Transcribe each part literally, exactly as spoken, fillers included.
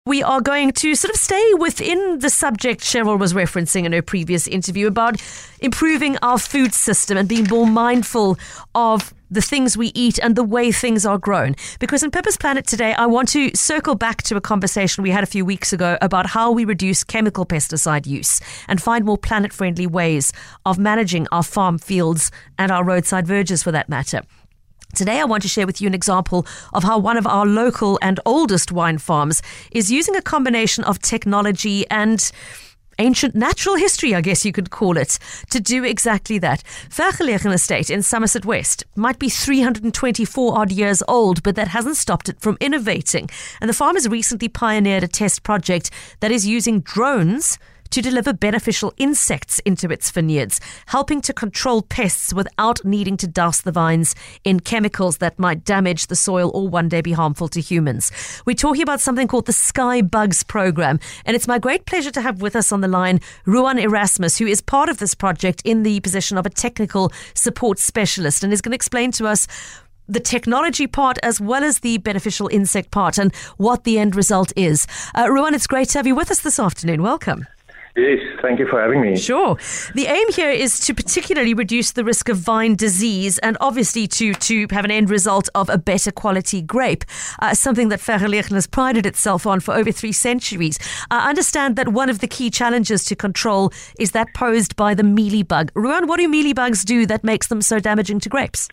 We are going to sort of stay within the subject Cheryl was referencing in her previous interview about improving our food system and being more mindful of the things we eat and the way things are grown. Because in Pepper's Planet today, I want to circle back to a conversation we had a few weeks ago about how we reduce chemical pesticide use and find more planet-friendly ways of managing our farm fields and our roadside verges for that matter. Today, I want to share with you an example of how one of our local and oldest wine farms is using a combination of technology and ancient natural history, I guess you could call it, to do exactly that. Vergelegen Estate in Somerset West might be three hundred twenty-four odd years old, but that hasn't stopped it from innovating. And the farm has recently pioneered a test project that is using drones to deliver beneficial insects into its vineyards, helping to control pests without needing to douse the vines in chemicals that might damage the soil or one day be harmful to humans. We're talking about something called the Sky Bugs program, and it's my great pleasure to have with us on the line Ruan Erasmus, who is part of this project in the position of a technical support specialist, and is going to explain to us the technology part as well as the beneficial insect part and what the end result is. Uh, Ruan, it's great to have you with us this afternoon. Welcome. Yes, thank you for having me. Sure. The aim here is to particularly reduce the risk of vine disease and obviously to, to have an end result of a better quality grape, uh, something that Vergelegen has prided itself on for over three centuries. I understand that one of the key challenges to control is that posed by the mealybug. Ruan, what do mealybugs do that makes them so damaging to grapes?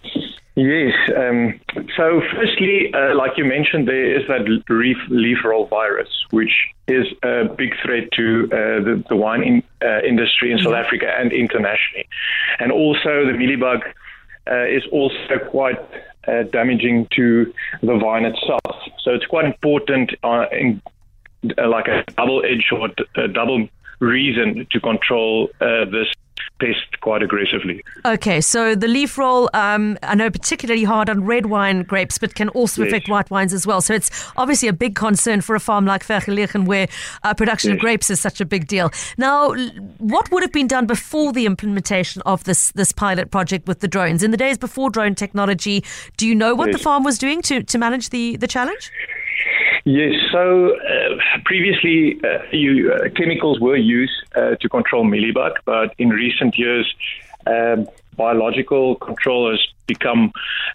Yes. Um, so firstly, uh, like you mentioned, there is that leaf, leaf roll virus, which is a big threat to uh, the, the wine in, uh, industry in South Africa and internationally. And also the mealybug uh, is also quite uh, damaging to the vine itself. So it's quite important uh, in uh, like a double-edged or a double reason to control uh, this pest quite aggressively. Okay, so the leaf roll, um, I know particularly hard on red wine grapes, but can also yes. affect white wines as well. So it's obviously a big concern for a farm like Vergelegen where uh, production yes. of grapes is such a big deal. Now, what would have been done before the implementation of this this pilot project with the drones? In the days before drone technology, do you know what yes. the farm was doing to, to manage the, the challenge? Yes, so uh, previously uh, you, uh, chemicals were used uh, to control mealybug, but in recent years uh, biological control has become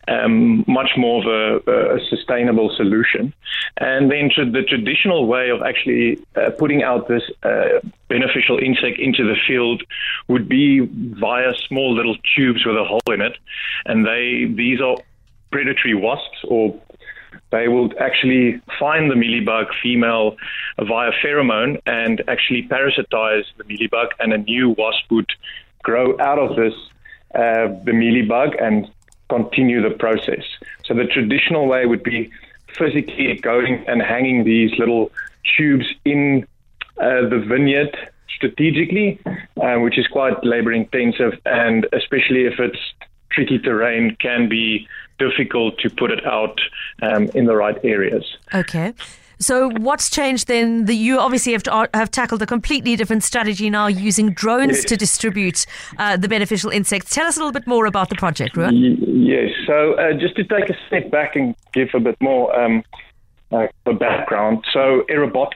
um, much more of a, a sustainable solution. And then to the traditional way of actually uh, putting out this uh, beneficial insect into the field would be via small little tubes with a hole in it. And they these are predatory wasps, or they will actually find the mealybug female via pheromone and actually parasitize the mealybug, and a new wasp would grow out of this, uh, the mealybug, and continue the process. So the traditional way would be physically going and hanging these little tubes in uh, the vineyard strategically, uh, which is quite labor intensive, and especially if it's tricky terrain, can be difficult to put it out um, in the right areas. Okay. So what's changed then? The, you obviously have to, have tackled a completely different strategy now, using drones yes. to distribute uh, the beneficial insects. Tell us a little bit more about the project, Ruan. Y- yes. So uh, just to take a step back and give a bit more um, uh, a background. So Aerobotics,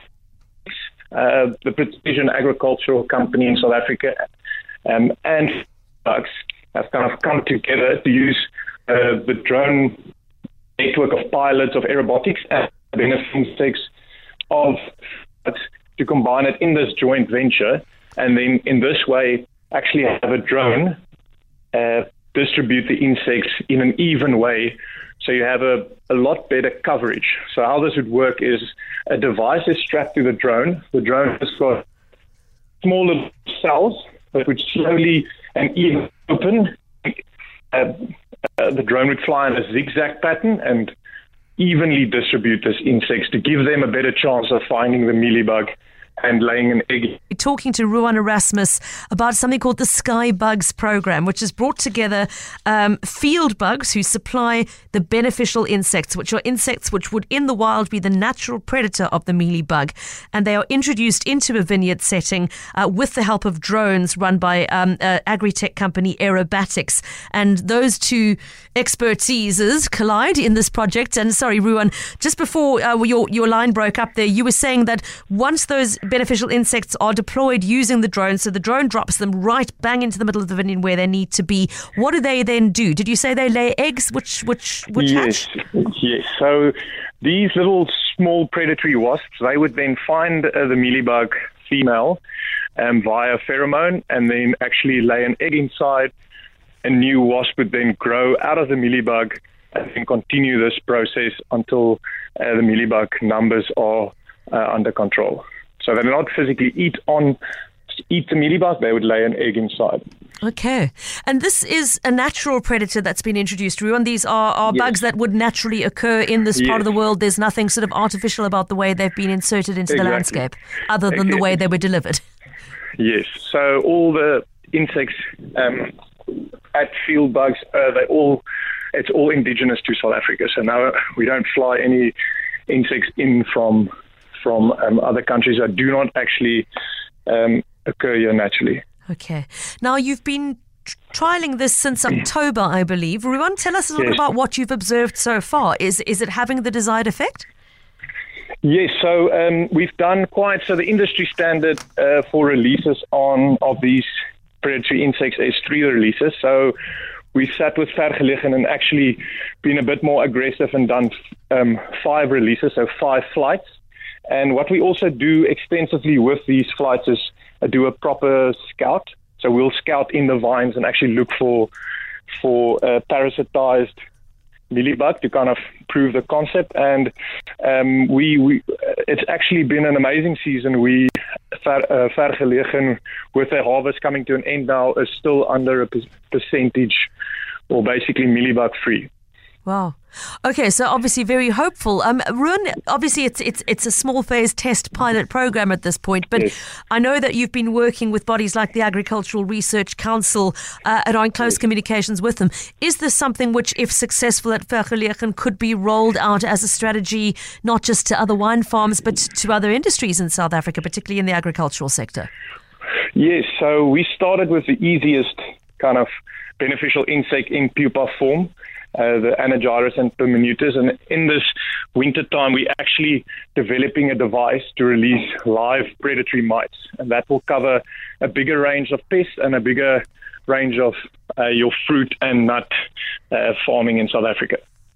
uh, the precision agricultural company in South Africa, um, and Bugs have kind of come together to use uh, the drone network of pilots of Aerobotics and beneficial insects of to combine it in this joint venture, and then in this way actually have a drone uh, distribute the insects in an even way, so you have a, a lot better coverage. So how this would work is a device is strapped to the drone. The drone has got small little cells that would slowly and even open. Uh, uh, the drone would fly in a zigzag pattern and evenly distribute these insects to give them a better chance of finding the mealybug and laying an egg. We're talking to Ruan Erasmus about something called the Sky Bugs program, which has brought together um, field bugs who supply the beneficial insects, which are insects which would in the wild be the natural predator of the mealybug. And they are introduced into a vineyard setting uh, with the help of drones run by um, uh, agri-tech company Aerobatics. And those two expertises collide in this project. And sorry, Ruan, just before uh, your, your line broke up there, you were saying that once those beneficial insects are deployed using the drone, so the drone drops them right bang into the middle of the vineyard where they need to be, what do they then do? Did you say they lay eggs? Which which which yes, hatch? Yes. So these little small predatory wasps, they would then find uh, the mealybug female um, via pheromone and then actually lay an egg inside. A new wasp would then grow out of the mealybug and then continue this process until uh, the mealybug numbers are uh, under control. So they do not physically eat on eat the mealybug, they would lay an egg inside. Okay. And this is a natural predator that's been introduced, Ruan. These are, are yes. bugs that would naturally occur in this yes. part of the world. There's nothing sort of artificial about the way they've been inserted into exactly. the landscape, other than okay. the way they were delivered. Yes. So all the insects um, at field bugs, uh, they all it's all indigenous to South Africa. So now we don't fly any insects in from from um, other countries that do not actually um, occur here naturally. Okay. Now, you've been t- trialling this since October, I believe. Ruan, tell us a little yes. bit about what you've observed so far. Is is it having the desired effect? Yes, so um, we've done quite, so the industry standard uh, for releases on of these predatory insects is three releases. So we sat with Vergelegen and actually been a bit more aggressive and done um, five releases, so five flights. And what we also do extensively with these flights is uh, do a proper scout. So we'll scout in the vines and actually look for for uh, parasitized mealybug to kind of prove the concept. And um, we, we it's actually been an amazing season. We uh, Vergelegen, with their harvest coming to an end now, is still under a percentage, or basically mealybug free. Wow. Okay, so obviously very hopeful. Um, Ruan, obviously it's it's it's a small phase test pilot program at this point, but yes. I know that you've been working with bodies like the Agricultural Research Council uh, and are in close yes. communications with them. Is this something which, if successful at Vergelegen, could be rolled out as a strategy, not just to other wine farms, but to other industries in South Africa, particularly in the agricultural sector? Yes, so we started with the easiest kind of beneficial insect in pupa form, Uh, the Anagyrus and Permanutus, and in this winter time we're actually developing a device to release live predatory mites, and that will cover a bigger range of pests and a bigger range of uh, your fruit and nut uh, farming in South Africa.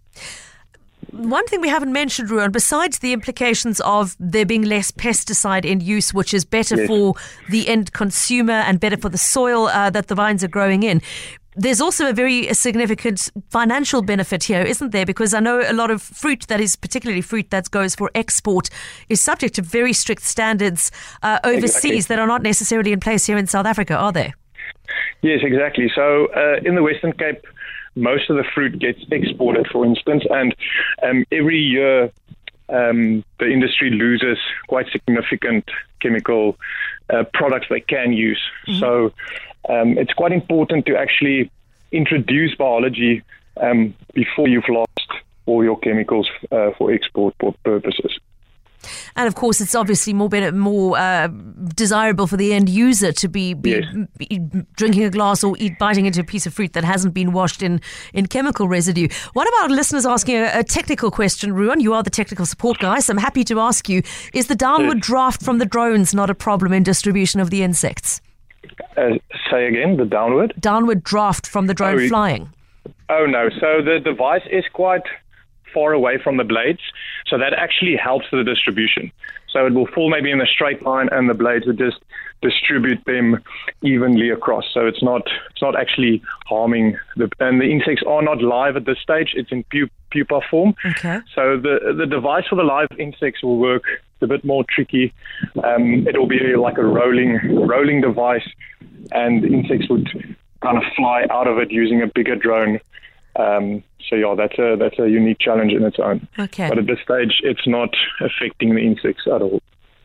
One thing we haven't mentioned, Ruan, besides the implications of there being less pesticide in use, which is better yes. for the end consumer and better for the soil uh, that the vines are growing in, there's also a very significant financial benefit here, isn't there? Because I know a lot of fruit that is, particularly fruit that goes for export, is subject to very strict standards uh, overseas exactly. that are not necessarily in place here in South Africa, are they? Yes, exactly. So uh, in the Western Cape, most of the fruit gets exported, for instance, and um, every year um, the industry loses quite significant chemical uh, products they can use. Mm-hmm. So Um, it's quite important to actually introduce biology um, before you've lost all your chemicals uh, for export purposes. And of course, it's obviously more better, more uh, desirable for the end user to be, be, yes. be drinking a glass or eat biting into a piece of fruit that hasn't been washed in, in chemical residue. What about listeners asking a, a technical question, Ruan? You are the technical support guy, so I'm happy to ask you, is the downward yes. draft from the drones not a problem in distribution of the insects? Uh, say again, the downward? Downward draft from the drone oh, flying. Oh, no. So the device is quite far away from the blades, so that actually helps the distribution. So it will fall maybe in a straight line, and the blades will just distribute them evenly across. So it's not it's not actually harming the and the insects are not live at this stage. It's in pu- pupa form. Okay. So the the device for the live insects will work. It's a bit more tricky. Um, it will be like a rolling rolling device, and the insects would kind of fly out of it using a bigger drone. Um, so yeah, that's a that's a unique challenge in its own. Okay. But at this stage, it's not affecting the insects at all.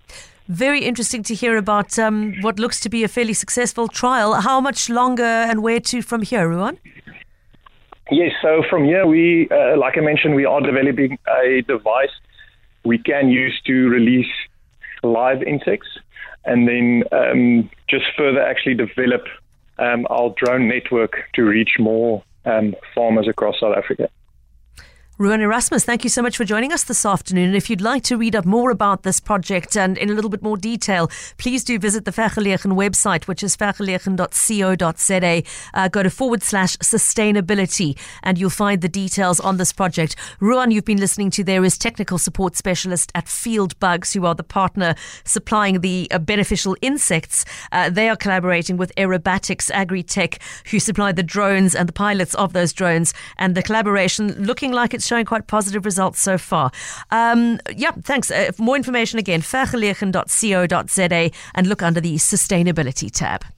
Very interesting to hear about um, what looks to be a fairly successful trial. How much longer and where to from here, Ruan? Yes, so from here, we, uh, like I mentioned, we are developing a device we can use to release live insects and then um, just further actually develop um, our drone network to reach more um, farmers across South Africa. Ruan Erasmus, thank you so much for joining us this afternoon. And if you'd like to read up more about this project and in a little bit more detail, please do visit the Vergelegen website, which is vergelegen dot co dot za. Uh, go to forward slash sustainability and you'll find the details on this project. Ruan, you've been listening to there is technical support specialist at Field Bugs, who are the partner supplying the uh, beneficial insects. Uh, they are collaborating with Aerobatics Agri-Tech, who supply the drones and the pilots of those drones. And the collaboration looking like it's showing quite positive results so far. Um, yeah, thanks. Uh, for more information, again, vergelegen dot co dot za and look under the sustainability tab.